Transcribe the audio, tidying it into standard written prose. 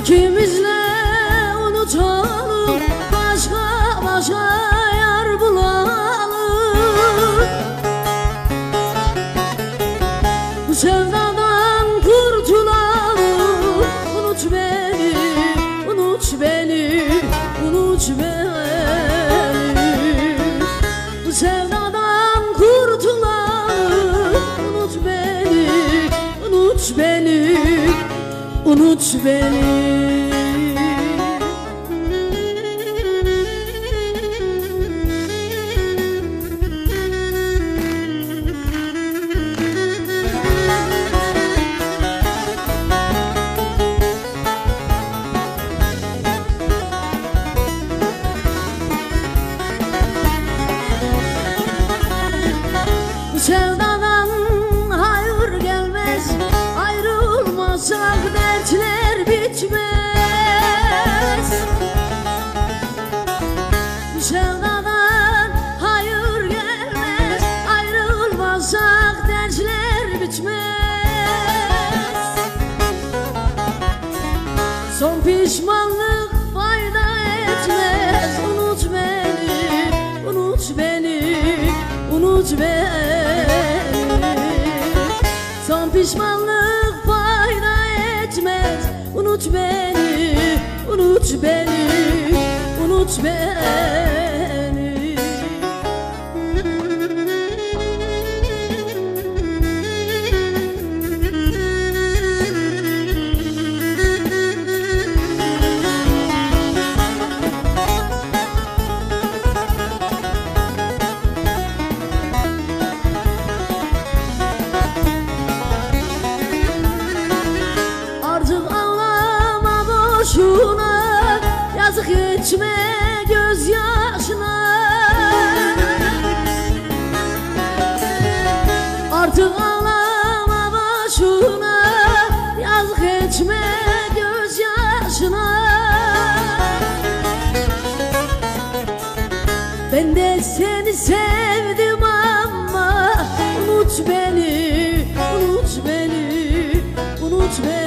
İkimizle unutalım, başka yar bulalım. Bu sevdadan kurtulalım. Unut beni, unut beni, unut beni. Bu sevdadan kurtulalım. Unut beni, unut beni, unut beni. Bu sevdadan hayır gelmez, ayrılmasak dertler bitmez. Bu sevdadan hayır gelmez, ayrılmasak dertler bitmez. Son pişmanlık fayda etmez. Unut beni, unut beni, unut beni. Son pişmanlık fayda etmez. Unut beni, unut beni, unut beni. Boşuna yazık etme gözyaşına. Artık ağlama boşuna, yazık etme gözyaşına. Ben de seni sevdim ama unut beni, unut beni, unut beni.